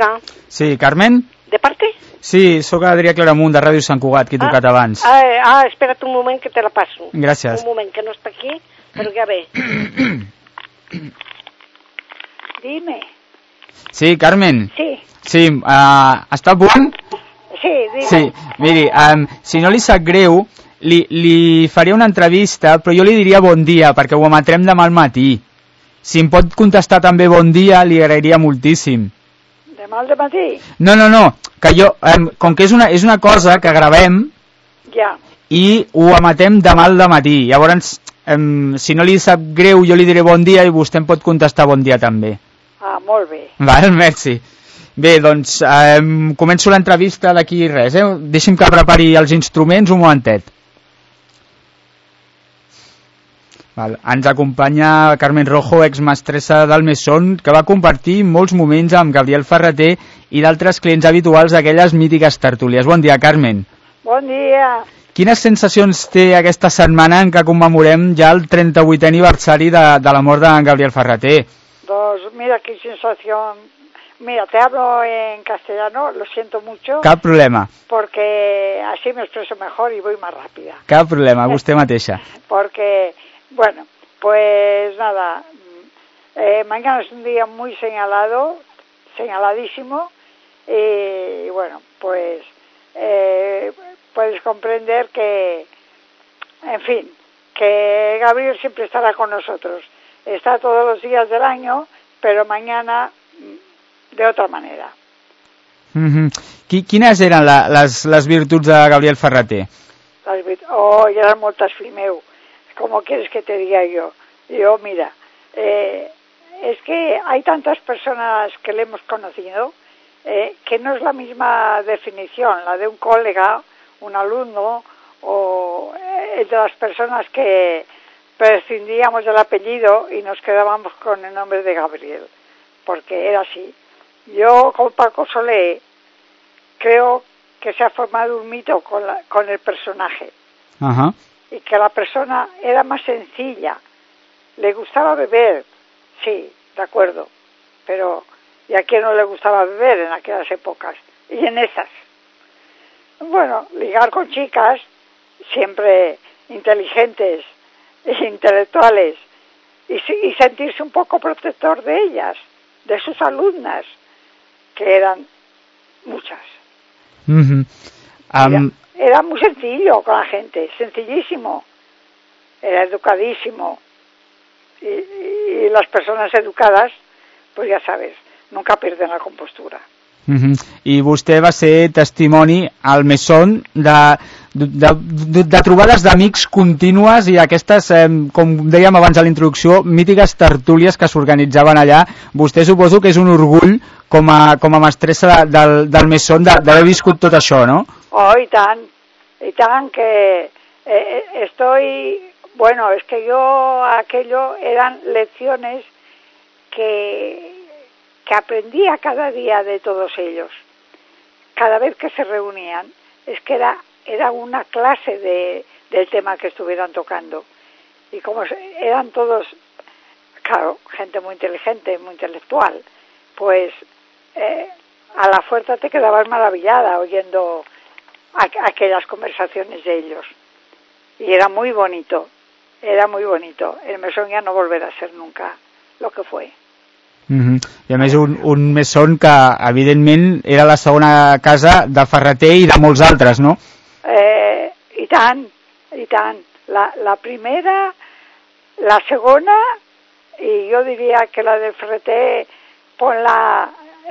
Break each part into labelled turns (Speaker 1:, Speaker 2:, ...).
Speaker 1: Diga.
Speaker 2: Sí, Carmen?
Speaker 1: De parte?
Speaker 2: Sí, sóc Adrià Claramunt, de Ràdio Sant Cugat, que he trucat abans.
Speaker 1: Espera't un moment que te la passo.
Speaker 2: Gràcies.
Speaker 1: Un moment, que no està aquí, però ja ve. Dime.
Speaker 2: Sí, Carmen?
Speaker 1: Sí.
Speaker 2: Sí, està a punt?
Speaker 1: Sí, dime.
Speaker 2: Sí, miri, si no li sap greu, li faria una entrevista, però jo li diria bon dia, perquè ho emetrem demà al matí. Si em pot contestar també bon dia, li agrairia moltíssim.
Speaker 1: Demà al matí?
Speaker 2: No, que jo, com que és una cosa que gravem,
Speaker 1: ja,
Speaker 2: i ho emetem demà al matí. Llavors, si no li sap greu, jo li diré bon dia i vostè em pot contestar bon dia també.
Speaker 1: Molt bé.
Speaker 2: Val, merci. Bé, doncs, començo l'entrevista d'aquí res, Deixi'm que prepari els instruments un momentet. Val. Ens acompanya Carmen Rojo, exmestressa del Mesón, que va compartir molts moments amb Gabriel Ferrater i d'altres clients habituals d'aquelles mítiques tertúlies. Bon dia, Carmen.
Speaker 1: Bon dia.
Speaker 2: Quines sensacions té aquesta setmana en què commemorem ja el 38è aniversari de la mort de Gabriel Ferrater?
Speaker 1: Pues mira qué sensación. Mira, te hablo en castellano, lo siento mucho.
Speaker 2: Cap problema.
Speaker 1: Porque así me expreso mejor y voy más rápida.
Speaker 2: Cap problema, vostè mateixa.
Speaker 1: Porque, bueno, pues nada, mañana es un día muy señaladísimo, y bueno, pues puedes comprender que, en fin, que Gabriel siempre estará con nosotros. Está todos los días del año, pero mañana de otra manera.
Speaker 2: Quines eren les virtuts de Gabriel Ferrater?
Speaker 1: Eran moltes, fill meu. ¿Cómo quieres que te diga yo? Yo, mira, es que hay tantas personas que le hemos conocido que no es la misma definición, la de un colega, un alumno, o de las personas que prescindíamos del apellido y nos quedábamos con el nombre de Gabriel, porque era así. Yo, con Paco Solé, creo que se ha formado un mito con el personaje.
Speaker 2: Ajá.
Speaker 1: Y que la persona era más sencilla. Le gustaba beber, sí, de acuerdo, pero ¿y a quién no le gustaba beber en aquellas épocas? Y en esas. Bueno, ligar con chicas, siempre inteligentes e intelectuales, y sentirse un poco protector de ellas, de sus alumnas, que eran muchas. Era muy sencillo con la gente, sencillísimo, era educadísimo, y las personas educadas, pues ja sabes, nunca pierden la compostura.
Speaker 2: I vostè va ser testimoni al Mesón de trobades d'amics contínues i aquestes, com dèiem abans a la introducció, mítiques tertúlies que s'organitzaven allà. Vostè suposo que és un orgull com a mestressa del Mesón d'haver viscut tot això, no?
Speaker 1: Y tan que bueno, es que aquello eran lecciones que aprendía cada día de todos ellos. Cada vez que se reunían, es que era una clase del tema que estuvieran tocando. Y como eran todos, claro, gente muy inteligente, muy intelectual, pues a la fuerza te quedabas maravillada oyendo aquellas conversaciones de ellos. Y era muy bonito. El Mesón ja no volverà a ser nunca lo que fue.
Speaker 2: I a més un Mesón que evidentment era la segona casa de Ferrater i de molts altres, no?
Speaker 1: I tant. La primera, la segona, i jo diria que la de Ferrater pon-la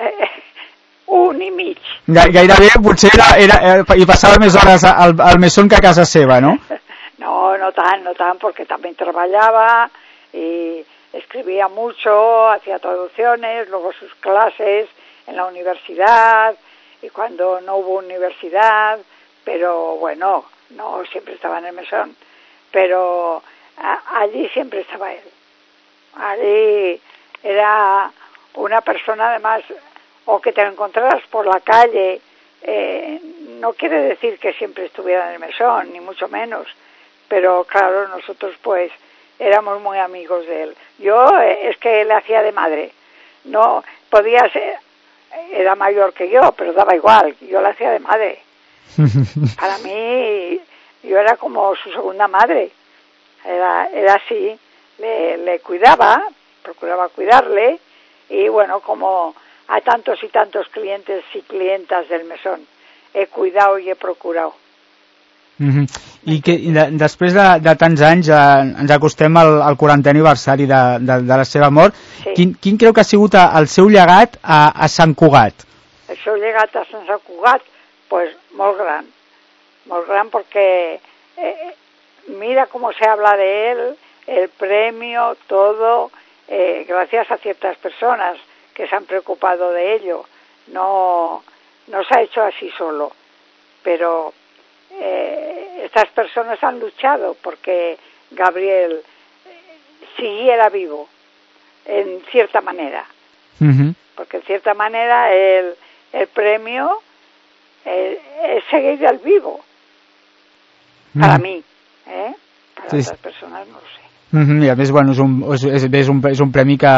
Speaker 1: 1 i mig.
Speaker 2: Gairebé potser hi passava més hores al Mesón que a casa seva, no?
Speaker 1: No tan, porque también trabajaba y escribía mucho, hacía traducciones, luego sus clases en la universidad, y cuando no hubo universidad, pero bueno, no siempre estaba en el Mesón, pero allí siempre estaba él. Allí era una persona, además, o que te lo encontraras por la calle, no quiere decir que siempre estuviera en el Mesón, ni mucho menos, pero claro, nosotros pues éramos muy amigos de él. Yo es que le hacía de madre, no podía ser, era mayor que yo, pero daba igual, yo la hacía de madre. Para mí, yo era como su segunda madre, era así, le cuidaba, procuraba cuidarle, y bueno, como a tantos y tantos clientes y clientas del mesón, he cuidado i he procurat.
Speaker 2: I després de tants anys ens acostem al 40è aniversari de la seva mort. Sí. Quin creu que ha sigut el seu llegat a Sant Cugat?
Speaker 1: El seu llegat a Sant Cugat, pues molt gran porque mira cómo se habla de él, el premio, todo, gracias a ciertas personas que se han preocupado de ello. No se ha hecho así solo, pero estas personas han luchado porque Gabriel siguiera vivo, en cierta manera. Porque en cierta manera el premio es seguir al vivo. Para mí, para otras personas no lo sé.
Speaker 2: I a més, bueno, és un premi que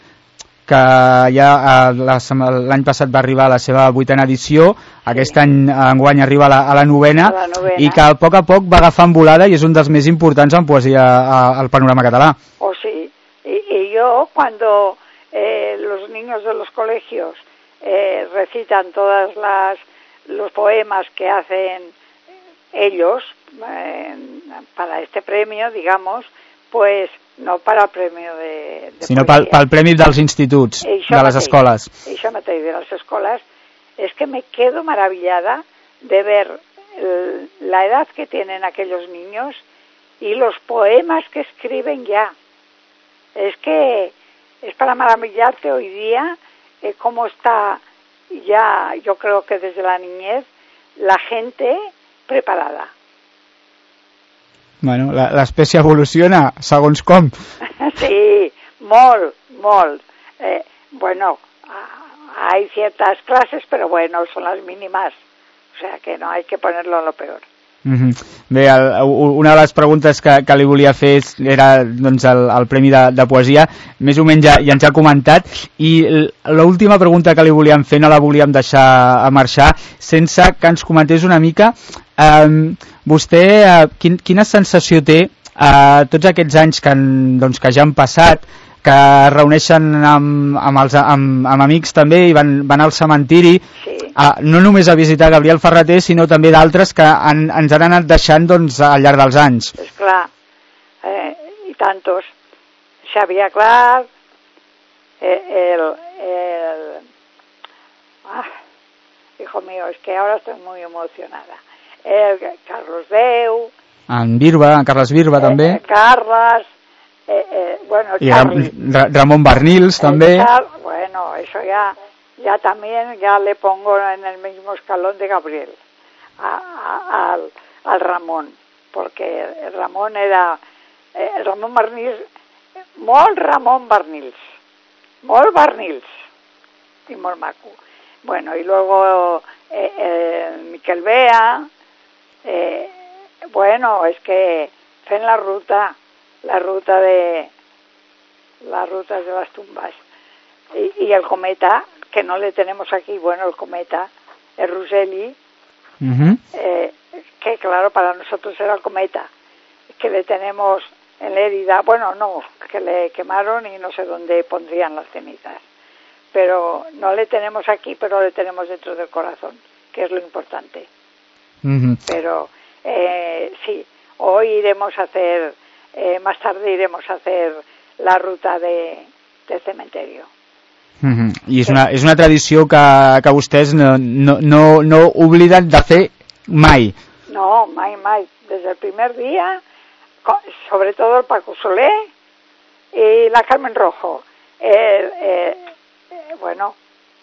Speaker 2: ja l'any passat va arribar a la seva 8a edició, aquest any enguany arriba a la 9a, i que a poc va agafant volada i és un dels més importants en poesia al panorama català.
Speaker 1: Oh, sí, y yo cuando los niños de los colegios recitan todos los poemas que hacen ellos para este premio, digamos, pues no para el premio de
Speaker 2: sinó pel premi dels instituts, de les escoles.
Speaker 1: Això mateix, de las escolas, es que me quedo maravillada de ver la edad que tienen aquellos niños y los poemas que escriben ya. Es que es para maravillarte hoy día cómo está ya, yo creo que desde la niñez, la gente preparada.
Speaker 2: Bueno, l'espècie evoluciona, segons com.
Speaker 1: Sí, molt. Bueno, hay ciertas clases, pero bueno, son las mínimas. O sea que no hay que ponerlo a lo peor.
Speaker 2: Bé, una de les preguntes que li volia fer era doncs, el Premi de Poesia, més o menys ja ens ha comentat, i l'última pregunta que li volíem fer no la volíem deixar a marxar sense que ens comentés una mica vostè quina sensació té tots aquests anys que ja han passat, que es reuneixen amb amics també i van al cementiri, sí. No només a visitar Gabriel Ferrater, sinó també d'altres que ens han anat deixant al llarg dels anys.
Speaker 1: Esclar, i tantos. Xavier Clark, hijo mío, es que ahora estoy muy emocionada. Carlos Deu.
Speaker 2: En Carles Birba també.
Speaker 1: Carles, bueno,
Speaker 2: y Ramón Barnils también.
Speaker 1: Bueno, eso ya también ya le pongo en el mismo escalón de Gabriel al Ramón, porque el Ramón era Ramón Barnils, molt Ramón Barnils y molt maco. Bueno, y luego Miquel Bea, bueno, es que en las rutas de las tumbas y el Cometa, que no le tenemos aquí, bueno, el Cometa, el Rosselli, que claro, para nosotros era el Cometa, que le tenemos en Lérida, bueno, no, que le quemaron y no sé dónde pondrían las cenizas, pero no le tenemos aquí, pero le tenemos dentro del corazón, que es lo importante. Pero sí, hoy iremos a hacer, más tarde iremos a hacer la ruta del cementerio.
Speaker 2: I és una tradició que vostès no obliden de fer mai.
Speaker 1: No, mai. Desde el primer día, sobre todo el Paco Soler y la Carmen Rojo. Bueno,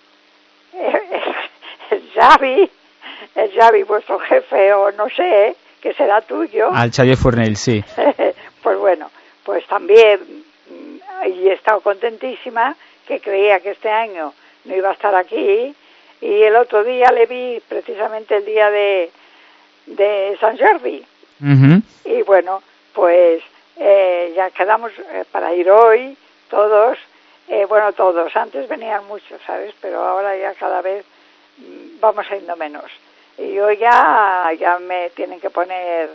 Speaker 1: el Xavi, vuestro jefe, o no sé, que será tuyo.
Speaker 2: Al Xavier Fornell, sí.
Speaker 1: Pues bueno, pues también, y he estado contentísima, que creía que este año no iba a estar aquí, y el otro día le vi precisamente el día de San Jordi. Y bueno, pues ya quedamos para ir hoy todos, Bueno, todos. Antes venían muchos, ¿sabes? Pero ahora ya cada vez vamos yendo menos. Y yo ya me tienen que poner...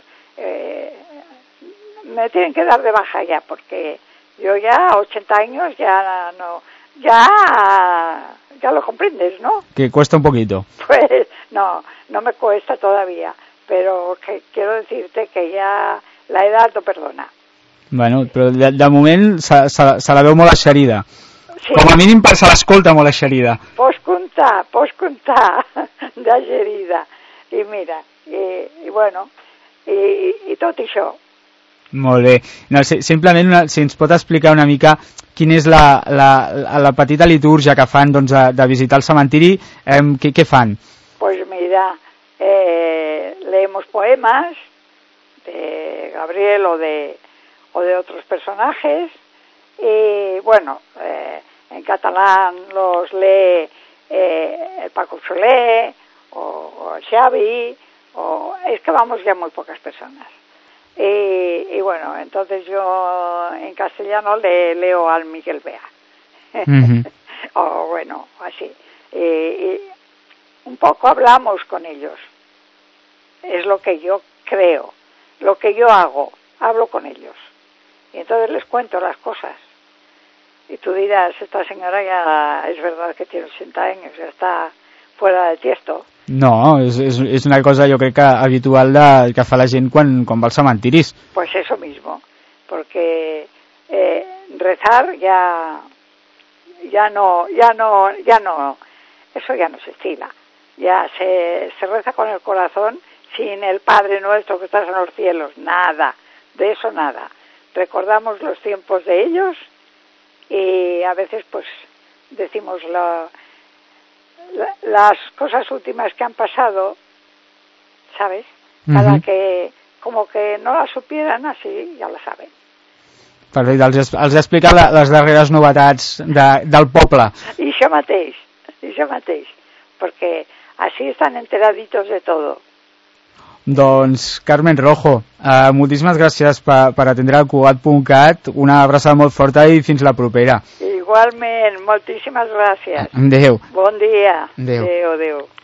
Speaker 1: me tienen que dar de baja ya, porque yo ya a 80 años ya no... Ya lo comprendes, ¿no?
Speaker 2: Que cuesta un poquito.
Speaker 1: Pues no me cuesta todavía, pero que quiero decirte que ya la edad no perdona.
Speaker 2: Bueno, però de moment se la veu molt eixerida. Sí. Com a mínim se l'escolta molt eixerida.
Speaker 1: Pots comptar d'eixerida. I mira, i bueno, i tot això.
Speaker 2: Molt bé. No, simplement, si ens pot explicar una mica quina és la petita litúrgia que fan doncs, de visitar el cementiri, què fan?
Speaker 1: Pues mira, leemos poemas de Gabriel o de otros personajes, y bueno, en catalán los lee el Paco Soler o el Xavi, es que vamos ya muy pocas personas. Y bueno, entonces yo en castellano le leo al Miguel Bea. O bueno, así. Y un poco hablamos con ellos. Es lo que yo creo, lo que yo hago, hablo con ellos. Y entonces les cuento las cosas. Y tú dirás, esta señora ya es verdad que tiene 80 años, ya está fuera de tiesto.
Speaker 2: No, és una cosa jo crec que habitual que fa la gent quan va als cementiris.
Speaker 1: Pues eso mismo, porque rezar ya no, eso ya no se estila. Ya se reza con el corazón, sin el Padre Nuestro que estás en los cielos, nada, de eso nada. Recordamos los tiempos de ellos y a veces pues decimos las cosas últimas que han pasado, ¿sabes? Cada que como que no la supieran, así ja la saben.
Speaker 2: Perfecte, els explica les darreres novetats del poble.
Speaker 1: I això mateix, perquè així estan enteraditos de todo.
Speaker 2: Doncs, Carmen Rojo, moltíssimes gràcies per atendre el Cugat.cat, una abraçada molt forta i fins la propera.
Speaker 1: Igualment, moltíssimes gràcies.
Speaker 2: Adéu.
Speaker 1: Bon dia.
Speaker 2: Adéu.
Speaker 1: Adéu.